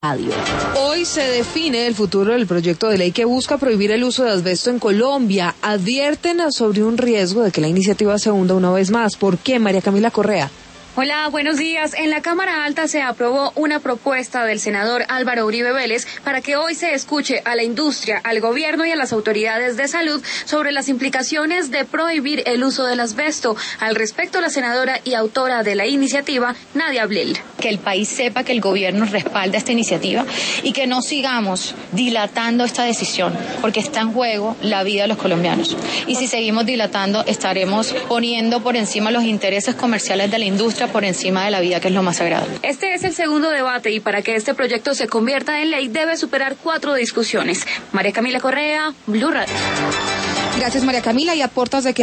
Hoy se define el futuro del proyecto de ley que busca prohibir el uso de asbesto en Colombia. Advierten sobre un riesgo de que la iniciativa se hunda una vez más. ¿Por qué, María Camila Correa? Hola, buenos días. En la Cámara Alta se aprobó una propuesta del senador Álvaro Uribe Vélez para que hoy se escuche a la industria, al gobierno y a las autoridades de salud sobre las implicaciones de prohibir el uso del asbesto. Al respecto, la senadora y autora de la iniciativa, Nadia Blel. Que el país sepa que el gobierno respalda esta iniciativa y que no sigamos dilatando esta decisión, porque está en juego la vida de los colombianos. Y si seguimos dilatando, estaremos poniendo por encima los intereses comerciales de la industria por encima de la vida, que es lo más sagrado. Este es el segundo debate y para que este proyecto se convierta en ley debe superar 4 discusiones. María Camila Correa, Blue Radio. Gracias, María Camila, y aportas de que